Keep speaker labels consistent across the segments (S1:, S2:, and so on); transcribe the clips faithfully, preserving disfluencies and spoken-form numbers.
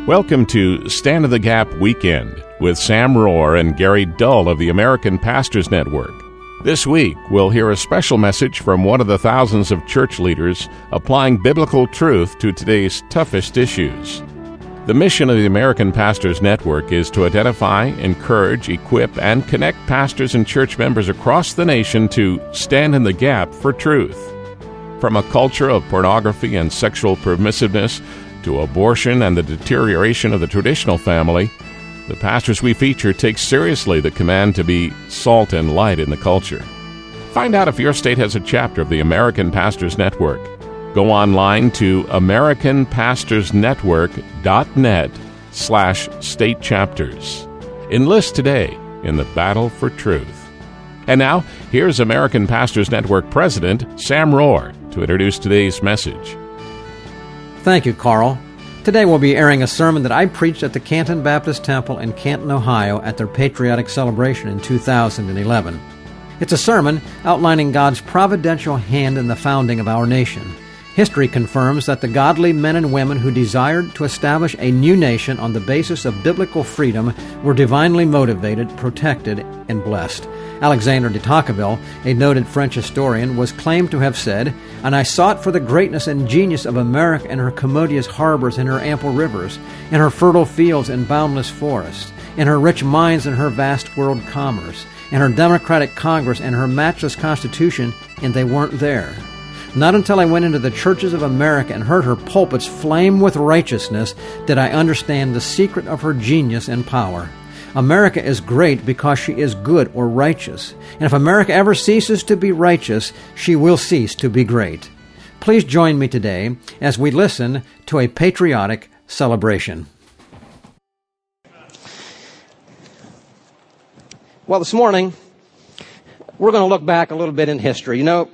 S1: Welcome to Stand in the Gap Weekend with Sam Rohr and Gary Dull of the American Pastors Network. This week, we'll hear a special message from one of the thousands of church leaders applying biblical truth to today's toughest issues. The mission of the American Pastors Network is to identify, encourage, equip, and connect pastors and church members across the nation to stand in the gap for truth. From a culture of pornography and sexual permissiveness to abortion and the deterioration of the traditional family, the pastors we feature take seriously the command to be salt and light in the culture. Find out if your state has a chapter of the American Pastors Network. Go online to american pastors network dot net slash state chapters. Enlist today in the battle for truth. And now, here's American Pastors Network President Sam Rohr to introduce today's message.
S2: Thank you, Carl. Today we'll be airing a sermon that I preached at the Canton Baptist Temple in Canton, Ohio at their patriotic celebration in two thousand eleven. It's a sermon outlining God's providential hand in the founding of our nation. History confirms that the godly men and women who desired to establish a new nation on the basis of biblical freedom were divinely motivated, protected, and blessed. Alexander de Tocqueville, a noted French historian, was claimed to have said, "And I sought for the greatness and genius of America in her commodious harbors and her ample rivers, in her fertile fields and boundless forests, in her rich mines and her vast world commerce, in her democratic Congress and her matchless Constitution, and they weren't there. Not until I went into the churches of America and heard her pulpits flame with righteousness did I understand the secret of her genius and power. America is great because she is good or righteous. And if America ever ceases to be righteous, she will cease to be great." Please join me today as we listen to a patriotic celebration.
S3: Well, this morning, we're going to look back a little bit in history. You know,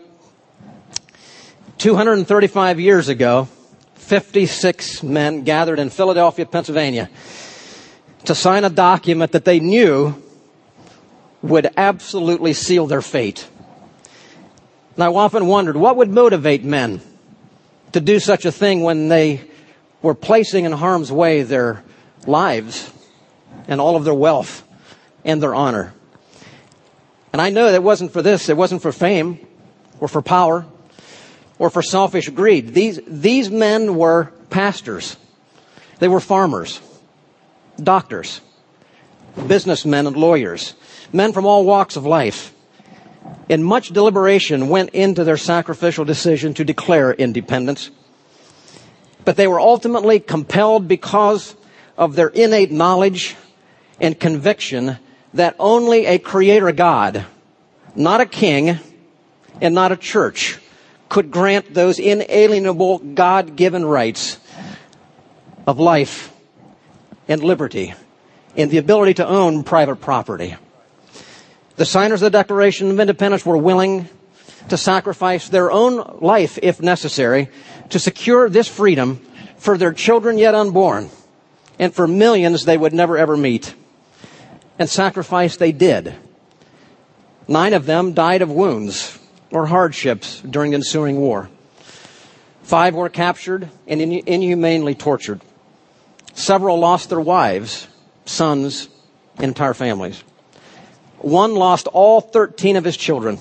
S3: two hundred thirty-five years ago, fifty-six men gathered in Philadelphia, Pennsylvania, to sign a document that they knew would absolutely seal their fate. And I often wondered, what would motivate men to do such a thing when they were placing in harm's way their lives and all of their wealth and their honor? And I know that it wasn't for this. It wasn't for fame or for power or for selfish greed. These, these men were pastors. They were farmers, doctors, businessmen and lawyers, men from all walks of life. And much deliberation went into their sacrificial decision to declare independence. But they were ultimately compelled because of their innate knowledge and conviction that only a creator God, not a king and not a church, could grant those inalienable God-given rights of life and liberty and the ability to own private property. The signers of the Declaration of Independence were willing to sacrifice their own life, if necessary, to secure this freedom for their children yet unborn and for millions they would never ever meet. And sacrifice they did. Nine of them died of wounds or hardships during the ensuing war. Five were captured and inhumanely tortured. Several lost their wives, sons, and entire families. One lost all thirteen of his children.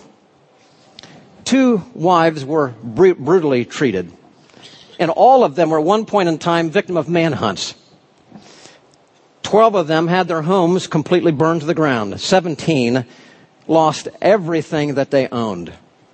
S3: Two wives were br- brutally treated. And all of them were at one point in time victim of manhunts. Twelve of them had their homes completely burned to the ground. Seventeen lost everything that they owned.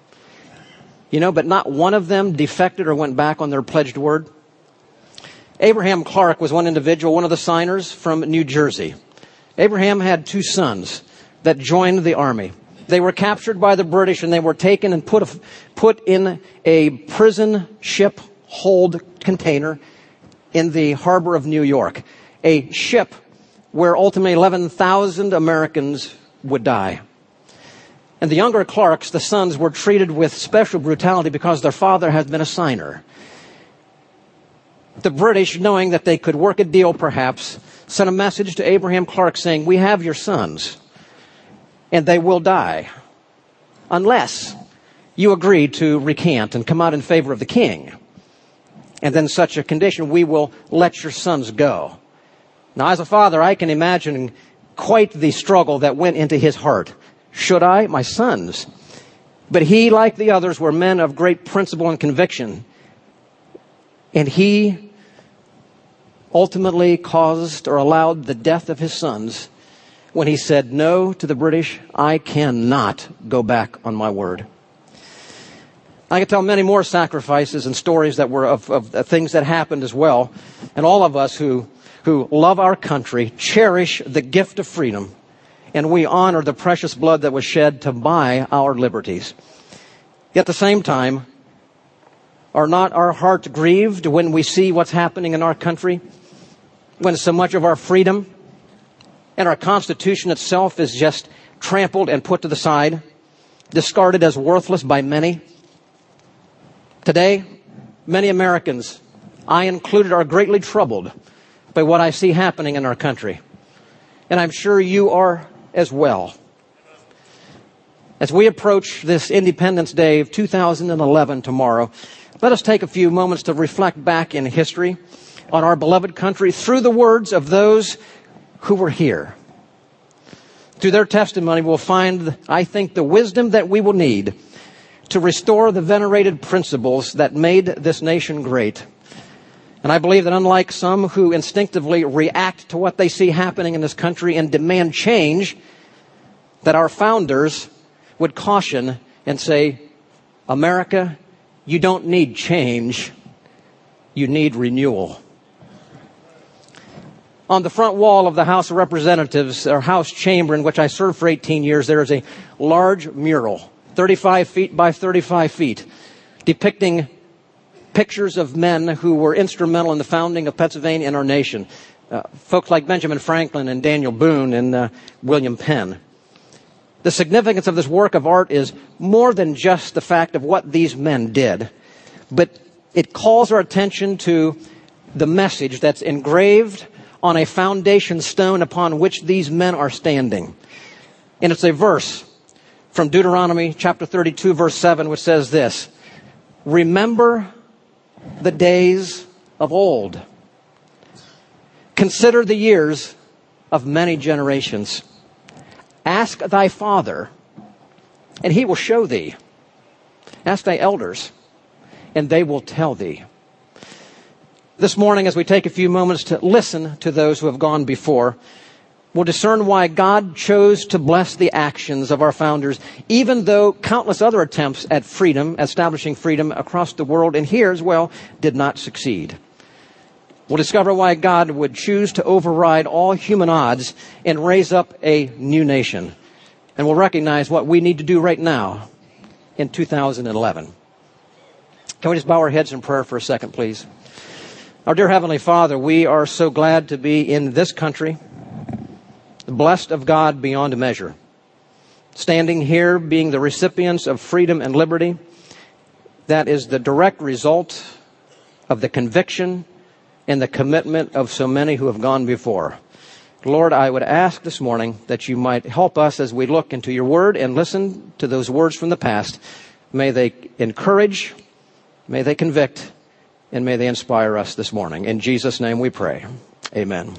S3: You know, but not one of them defected or went back on their pledged word. Abraham Clark was one individual, one of the signers from New Jersey. Abraham had two sons that joined the army. They were captured by the British and they were taken and put, a, put in a prison ship hold container in the harbor of New York. A ship where ultimately eleven thousand Americans would die. And the younger Clarks, the sons, were treated with special brutality because their father had been a signer. The British, knowing that they could work a deal perhaps, sent a message to Abraham Clark saying, "We have your sons, and they will die, unless you agree to recant and come out in favor of the king. And then such a condition, we will let your sons go." Now, as a father, I can imagine quite the struggle that went into his heart. Should I? My sons. But he, like the others, were men of great principle and conviction. And he ultimately caused or allowed the death of his sons when he said no to the British. I cannot go back on my word. I could tell many more sacrifices and stories that were of, of things that happened as well. And all of us who, who love our country cherish the gift of freedom. And we honor the precious blood that was shed to buy our liberties. Yet at the same time, are not our hearts grieved when we see what's happening in our country? When so much of our freedom and our Constitution itself is just trampled and put to the side, discarded as worthless by many? Today, many Americans, I included, are greatly troubled by what I see happening in our country. And I'm sure you are as well. As we approach this Independence Day of two thousand eleven tomorrow, let us take a few moments to reflect back in history on our beloved country through the words of those who were here. Through their testimony, we'll find, I think, the wisdom that we will need to restore the venerated principles that made this nation great. And I believe that unlike some who instinctively react to what they see happening in this country and demand change, that our founders would caution and say, America, you don't need change, you need renewal. On the front wall of the House of Representatives, or House chamber in which I served for eighteen years, there is a large mural, thirty-five feet by thirty-five feet, depicting pictures of men who were instrumental in the founding of Pennsylvania and our nation. Uh, folks like Benjamin Franklin and Daniel Boone and uh, William Penn. The significance of this work of art is more than just the fact of what these men did, but it calls our attention to the message that's engraved on a foundation stone upon which these men are standing. And it's a verse from Deuteronomy chapter thirty-two, verse seven, which says this: remember the days of old. Consider the years of many generations. Ask thy father, and he will show thee. Ask thy elders, and they will tell thee. This morning, as we take a few moments to listen to those who have gone before, we'll discern why God chose to bless the actions of our founders, even though countless other attempts at freedom, establishing freedom across the world, and here as well, did not succeed. We'll discover why God would choose to override all human odds and raise up a new nation. And we'll recognize what we need to do right now in two thousand eleven. Can we just bow our heads in prayer for a second, please? Our dear Heavenly Father, we are so glad to be in this country, blessed of God beyond measure, standing here being the recipients of freedom and liberty. That is the direct result of the conviction and the commitment of so many who have gone before. Lord, I would ask this morning that you might help us as we look into your word and listen to those words from the past. May they encourage, may they convict, and may they inspire us this morning. In Jesus' name we pray. Amen.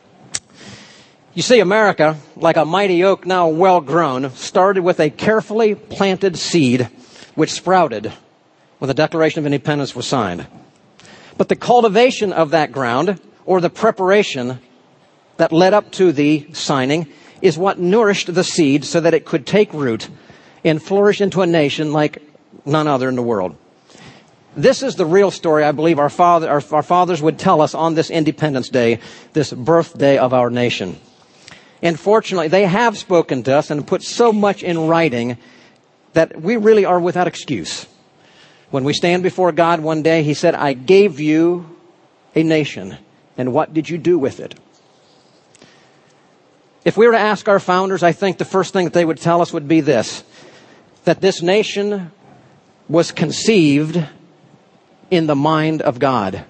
S3: You see, America, like a mighty oak now well grown, started with a carefully planted seed which sprouted when the Declaration of Independence was signed. But the cultivation of that ground, or the preparation that led up to the signing, is what nourished the seed so that it could take root and flourish into a nation like none other in the world. This is the real story I believe our, father, our, our fathers would tell us on this Independence Day, this birthday of our nation. And fortunately, they have spoken to us and put so much in writing that we really are without excuse. When we stand before God one day, he said, I gave you a nation, and what did you do with it? If we were to ask our founders, I think the first thing that they would tell us would be this, that this nation was conceived in the mind of God.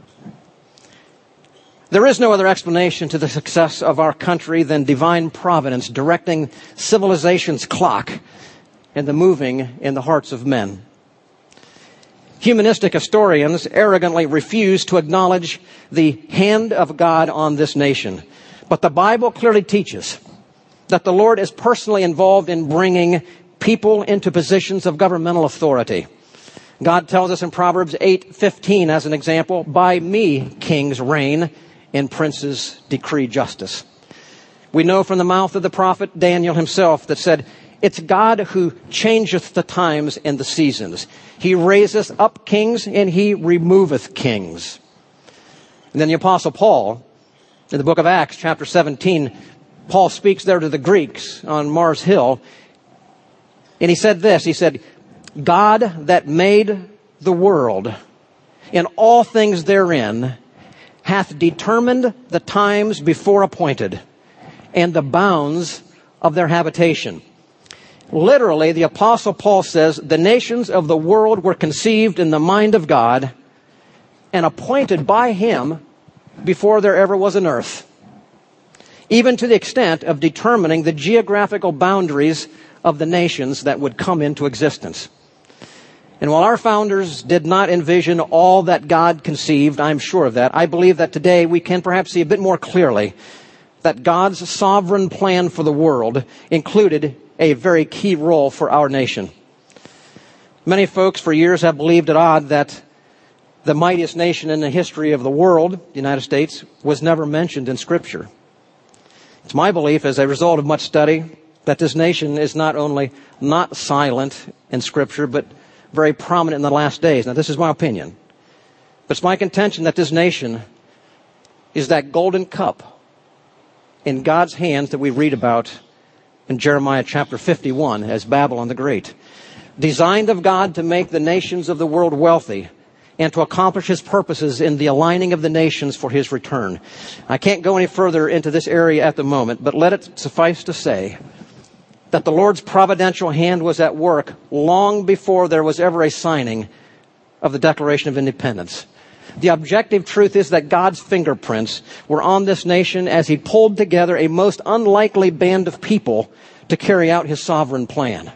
S3: There is no other explanation to the success of our country than divine providence directing civilization's clock and the moving in the hearts of men. Humanistic historians arrogantly refuse to acknowledge the hand of God on this nation. But the Bible clearly teaches that the Lord is personally involved in bringing people into positions of governmental authority. God tells us in Proverbs eight fifteen, as an example, "By me kings reign, and princes decree justice." We know from the mouth of the prophet Daniel himself that said, "It's God who changeth the times and the seasons. He raiseth up kings, and he removeth kings." And then the Apostle Paul, in the book of Acts, chapter seventeen, Paul speaks there to the Greeks on Mars Hill, and he said this, he said, "God that made the world and all things therein hath determined the times before appointed and the bounds of their habitation." Literally, the Apostle Paul says the nations of the world were conceived in the mind of God and appointed by Him before there ever was an earth, even to the extent of determining the geographical boundaries of the nations that would come into existence. And while our founders did not envision all that God conceived, I'm sure of that, I believe that today we can perhaps see a bit more clearly that God's sovereign plan for the world included a very key role for our nation. Many folks for years have believed at odd that the mightiest nation in the history of the world, the United States, was never mentioned in Scripture. It's my belief, as a result of much study, that this nation is not only not silent in Scripture, but very prominent in the last days. Now, this is my opinion. But it's my contention that this nation is that golden cup in God's hands that we read about in Jeremiah chapter fifty-one as Babylon the Great. Designed of God to make the nations of the world wealthy and to accomplish His purposes in the aligning of the nations for His return. I can't go any further into this area at the moment, but let it suffice to say that the Lord's providential hand was at work long before there was ever a signing of the Declaration of Independence. The objective truth is that God's fingerprints were on this nation as He pulled together a most unlikely band of people to carry out His sovereign plan.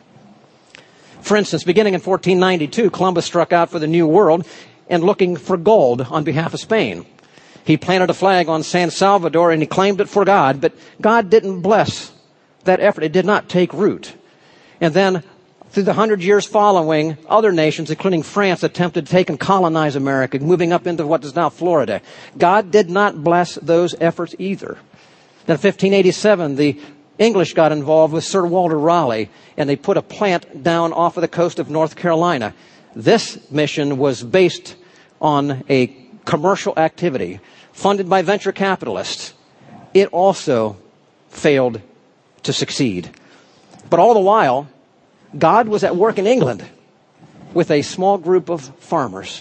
S3: For instance, beginning in fourteen ninety-two, Columbus struck out for the New World and looking for gold on behalf of Spain. He planted a flag on San Salvador and he claimed it for God, but God didn't bless that effort. It did not take root. And then through the hundred years following, other nations, including France, attempted to take and colonize America, moving up into what is now Florida. God did not bless those efforts either. Then in fifteen eighty-seven, the English got involved with Sir Walter Raleigh, and they put a plant down off of the coast of North Carolina. This mission was based on a commercial activity funded by venture capitalists. It also failed to succeed. But all the while, God was at work in England with a small group of farmers.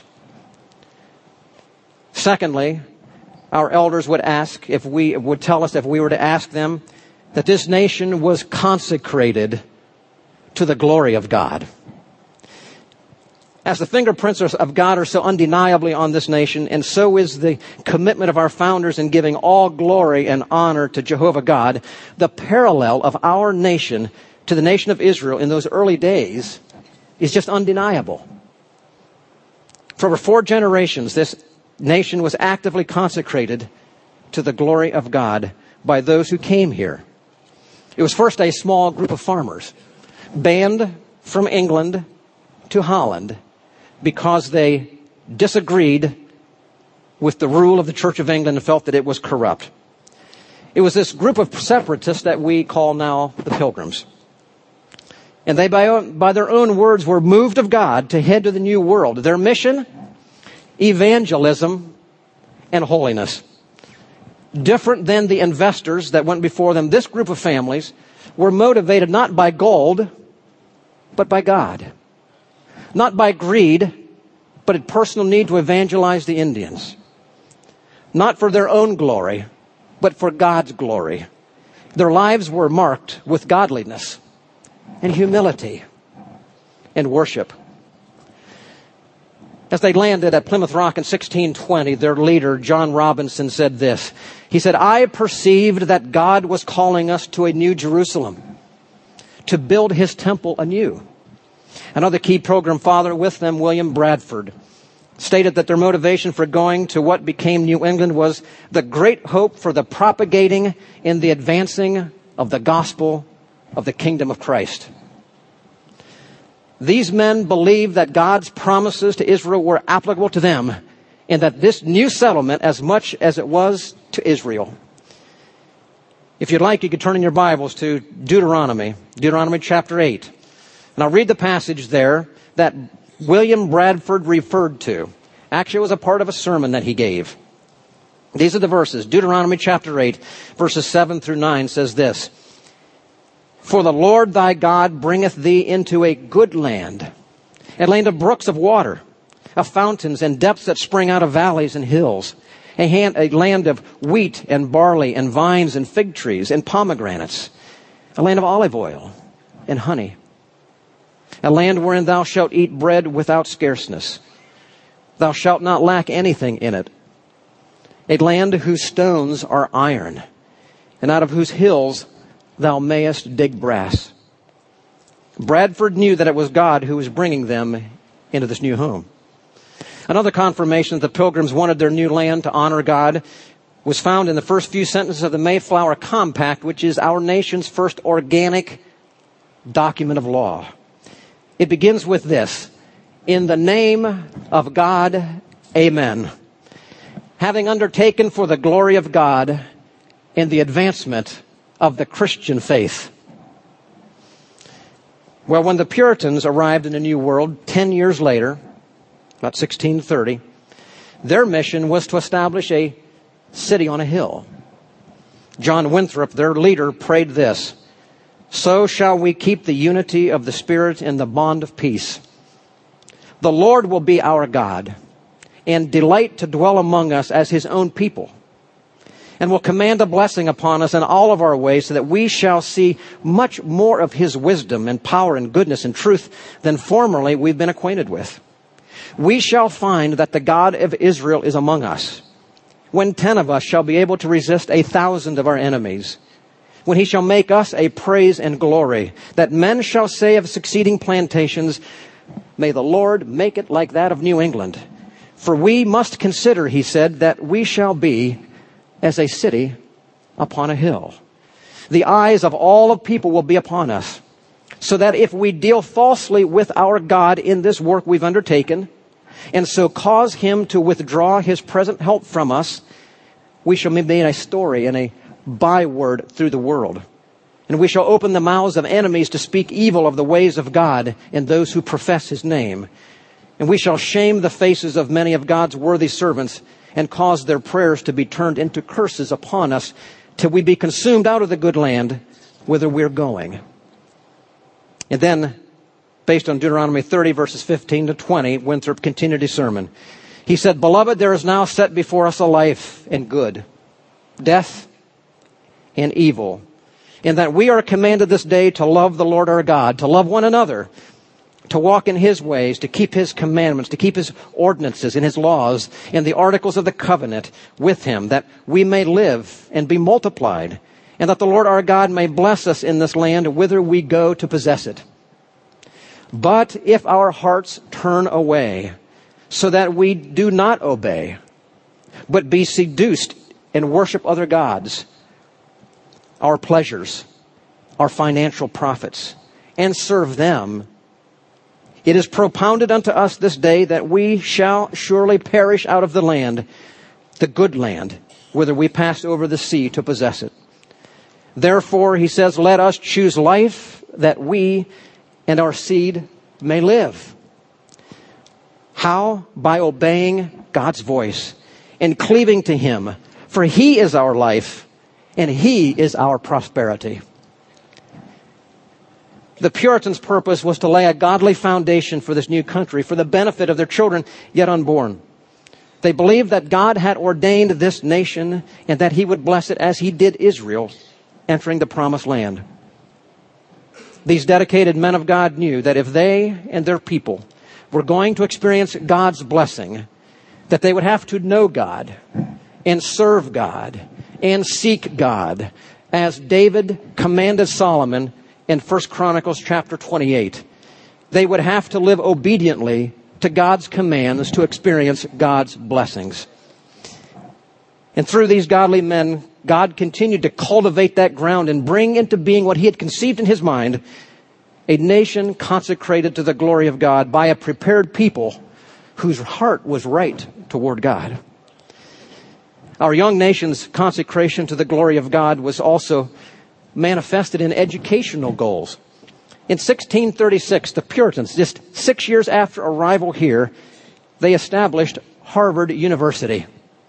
S3: Secondly, our elders would ask if we would tell us if we were to ask them that this nation was consecrated to the glory of God. As the fingerprints of God are so undeniably on this nation, and so is the commitment of our founders in giving all glory and honor to Jehovah God, the parallel of our nation to the nation of Israel in those early days is just undeniable. For over four generations, this nation was actively consecrated to the glory of God by those who came here. It was first a small group of farmers, banned from England to Holland because they disagreed with the rule of the Church of England and felt that it was corrupt. It was this group of separatists that we call now the Pilgrims. And they, by, by their own words, were moved of God to head to the New World. Their mission? Evangelism and holiness. Different than the investors that went before them, this group of families were motivated not by gold, but by God. Not by greed, but a personal need to evangelize the Indians. Not for their own glory, but for God's glory. Their lives were marked with godliness and humility and worship. As they landed at Plymouth Rock in sixteen twenty, their leader, John Robinson, said this. He said, "I perceived that God was calling us to a new Jerusalem, to build His temple anew. Another key Pilgrim father with them, William Bradford, stated that their motivation for going to what became New England was the great hope for the propagating and the advancing of the gospel of the kingdom of Christ. These men believed that God's promises to Israel were applicable to them, and that this new settlement as much as it was to Israel. If you'd like, you could turn in your Bibles to Deuteronomy, Deuteronomy chapter eight. And I'll read the passage there that William Bradford referred to. Actually, it was a part of a sermon that he gave. These are the verses. Deuteronomy chapter eight, verses seven through nine says this. For the Lord thy God bringeth thee into a good land, a land of brooks of water, of fountains and depths that spring out of valleys and hills, a, hand, a land of wheat and barley and vines and fig trees and pomegranates, a land of olive oil and honey, a land wherein thou shalt eat bread without scarceness. Thou shalt not lack anything in it. A land whose stones are iron, and out of whose hills thou mayest dig brass. Bradford knew that it was God who was bringing them into this new home. Another confirmation that the Pilgrims wanted their new land to honor God was found in the first few sentences of the Mayflower Compact, which is our nation's first organic document of law. It begins with this: in the name of God, amen. Having undertaken for the glory of God and the advancement of the Christian faith. Well, when the Puritans arrived in the New World ten years later, about sixteen thirty, their mission was to establish a city on a hill. John Winthrop, their leader, prayed this: so shall we keep the unity of the Spirit in the bond of peace. The Lord will be our God, and delight to dwell among us as his own people, and will command a blessing upon us in all of our ways, so that we shall see much more of his wisdom and power and goodness and truth than formerly we've been acquainted with. We shall find that the God of Israel is among us, when ten of us shall be able to resist a thousand of our enemies, when he shall make us a praise and glory, that men shall say of succeeding plantations, may the Lord make it like that of New England. For we must consider, he said, that we shall be as a city upon a hill. The eyes of all of people will be upon us, so that if we deal falsely with our God in this work we've undertaken, and so cause him to withdraw his present help from us, we shall be made a story and a byword through the world. And we shall open the mouths of enemies to speak evil of the ways of God and those who profess his name. And we shall shame the faces of many of God's worthy servants, and cause their prayers to be turned into curses upon us, till we be consumed out of the good land whither we're going. And then, based on Deuteronomy thirty, verses fifteen to twenty, Winthrop continued his sermon. He said, beloved, there is now set before us a life and good, death and evil, in that we are commanded this day to love the Lord our God, to love one another, to walk in his ways, to keep his commandments, to keep his ordinances and his laws and the articles of the covenant with him, that we may live and be multiplied, and that the Lord our God may bless us in this land whither we go to possess it. But if our hearts turn away, so that we do not obey, but be seduced and worship other gods, our pleasures, our financial profits, and serve them, it is propounded unto us this day that we shall surely perish out of the land, the good land, whither we passed over the sea to possess it. Therefore, he says, let us choose life, that we and our seed may live. How? By obeying God's voice and cleaving to him, for he is our life and he is our prosperity. The Puritans' purpose was to lay a godly foundation for this new country for the benefit of their children yet unborn. They believed that God had ordained this nation and that he would bless it as he did Israel entering the promised land. These dedicated men of God knew that if they and their people were going to experience God's blessing, that they would have to know God and serve God and seek God, as David commanded Solomon in First Chronicles chapter twenty-eight. They would have to live obediently to God's commands to experience God's blessings. And through these godly men, God continued to cultivate that ground and bring into being what he had conceived in his mind, a nation consecrated to the glory of God by a prepared people whose heart was right toward God. Our young nation's consecration to the glory of God was also manifested in educational goals. In sixteen thirty-six, the Puritans, just six years after arrival here, they established Harvard University.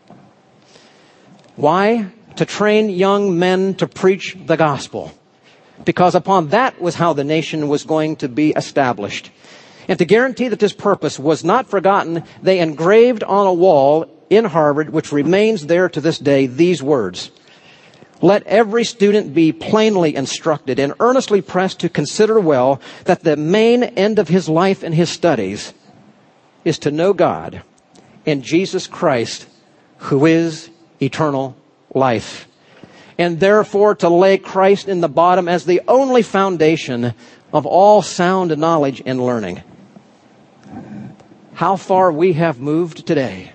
S3: Why? To train young men to preach the gospel. Because upon that was how the nation was going to be established. And to guarantee that this purpose was not forgotten, they engraved on a wall in Harvard, which remains there to this day, these words: "Let every student be plainly instructed and earnestly pressed to consider well that the main end of his life and his studies is to know God and Jesus Christ, who is eternal life, and therefore to lay Christ in the bottom as the only foundation of all sound knowledge and learning." How far we have moved today.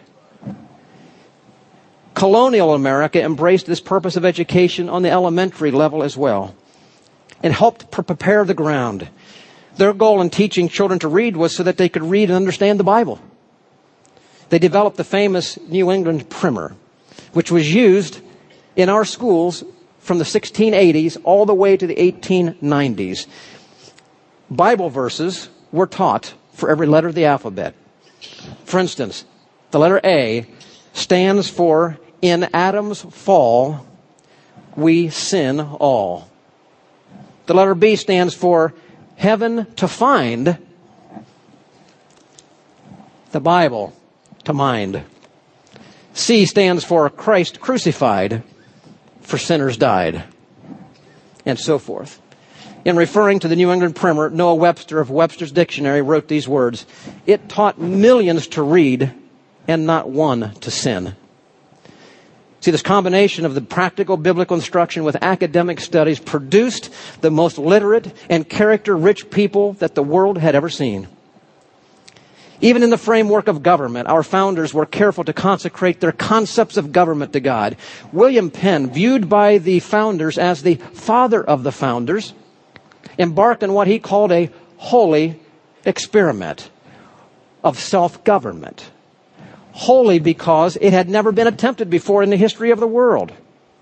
S3: Colonial America embraced this purpose of education on the elementary level as well, and helped pre- prepare the ground. Their goal in teaching children to read was so that they could read and understand the Bible. They developed the famous New England Primer, which was used in our schools from the sixteen eighties all the way to the eighteen nineties. Bible verses were taught for every letter of the alphabet. For instance, the letter A stands for "In Adam's fall, we sin all." The letter B stands for "Heaven to find, the Bible to mind." C stands for "Christ crucified, for sinners died," and so forth. In referring to the New England Primer, Noah Webster of Webster's Dictionary wrote these words: "It taught millions to read and not one to sin." See, this combination of the practical biblical instruction with academic studies produced the most literate and character-rich people that the world had ever seen. Even in the framework of government, our founders were careful to consecrate their concepts of government to God. William Penn, viewed by the founders as the father of the founders, embarked on what he called a holy experiment of self-government. Holy because it had never been attempted before in the history of the world.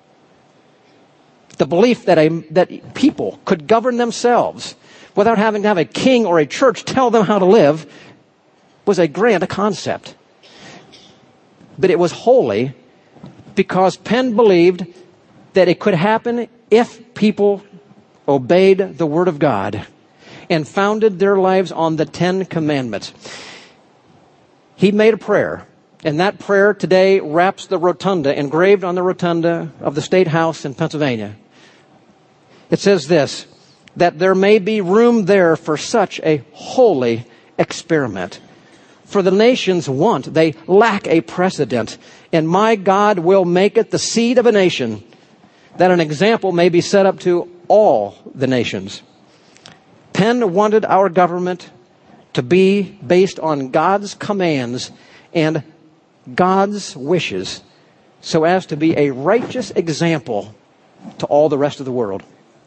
S3: The belief that a, that people could govern themselves without having to have a king or a church tell them how to live was a grand concept. But it was holy because Penn believed that it could happen if people obeyed the Word of God and founded their lives on the Ten Commandments. He made a prayer, and that prayer today wraps the rotunda, engraved on the rotunda of the State House in Pennsylvania. It says this: "That there may be room there for such a holy experiment. For the nations want, they lack a precedent, and my God will make it the seed of a nation, that an example may be set up to all the nations." Penn wanted our government to be based on God's commands and God's wishes, so as to be a righteous example to all the rest of the world.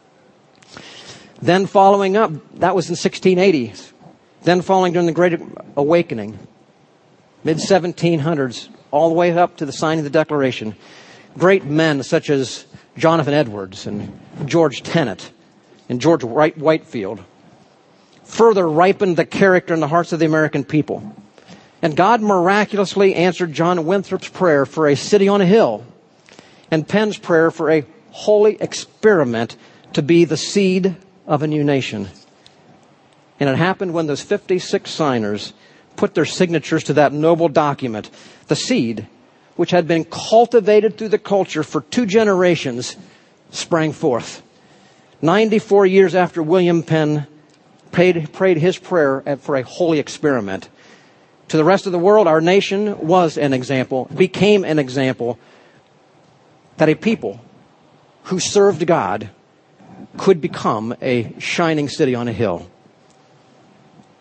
S3: Then following up, that was in sixteen eighties. Then following during the Great Awakening, mid seventeen hundreds, all the way up to the signing of the Declaration, great men such as Jonathan Edwards and George Tenet and George Wright Whitefield further ripened the character and the hearts of the American people. And God miraculously answered John Winthrop's prayer for a city on a hill, and Penn's prayer for a holy experiment to be the seed of a new nation. And it happened when those fifty-six signers put their signatures to that noble document. The seed, which had been cultivated through the culture for two generations, sprang forth. ninety-four years after William Penn prayed, prayed his prayer for a holy experiment, to the rest of the world, our nation was an example, became an example that a people who served God could become a shining city on a hill.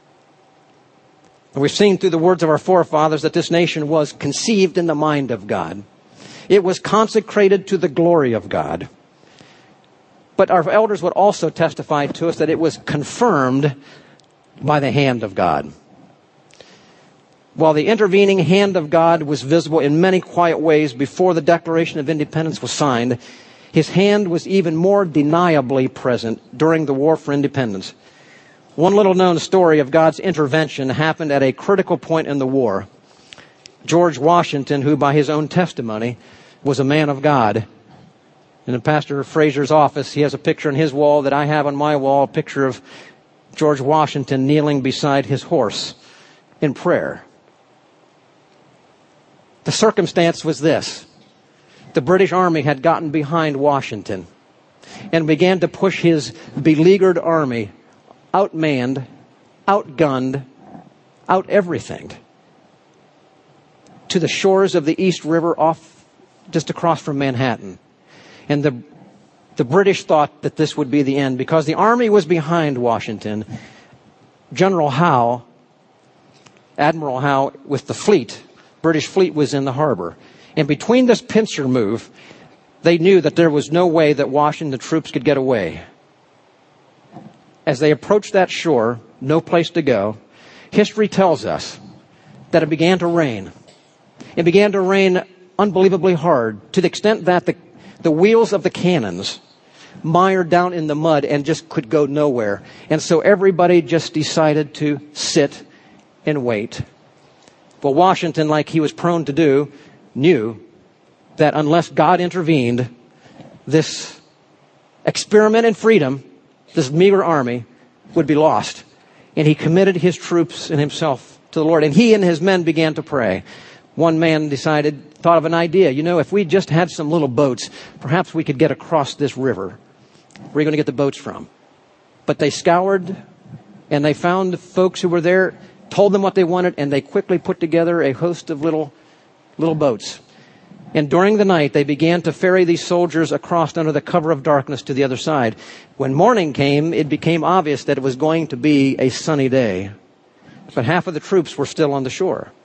S3: And we've seen through the words of our forefathers that this nation was conceived in the mind of God. It was consecrated to the glory of God. But our elders would also testify to us that it was confirmed by the hand of God. While the intervening hand of God was visible in many quiet ways before the Declaration of Independence was signed, His hand was even more deniably present during the War for Independence. One little known story of God's intervention happened at a critical point in the war. George Washington, who by his own testimony was a man of God. In Pastor Fraser's office, he has a picture on his wall that I have on my wall, a picture of George Washington kneeling beside his horse in prayer. The circumstance was this. The British Army had gotten behind Washington and began to push his beleaguered army, outmanned, outgunned, out everything, to the shores of the East River off just across from Manhattan. And the the British thought that this would be the end because the army was behind Washington. General Howe, Admiral Howe with the fleet, British fleet was in the harbor. And between this pincer move, they knew that there was no way that Washington troops could get away. As they approached that shore, no place to go, history tells us that it began to rain. It began to rain unbelievably hard, to the extent that the, the wheels of the cannons mired down in the mud and just could go nowhere. And so everybody just decided to sit and wait. Well, Washington, like he was prone to do, knew that unless God intervened, this experiment in freedom, this meager army, would be lost. And he committed his troops and himself to the Lord. And he and his men began to pray. One man decided, thought of an idea. You know, if we just had some little boats, perhaps we could get across this river. Where are you going to get the boats from? But they scoured and they found folks who were there, told them what they wanted, and they quickly put together a host of little, little boats. And during the night, they began to ferry these soldiers across under the cover of darkness to the other side. When morning came, it became obvious that it was going to be a sunny day. But half of the troops were still on the shore.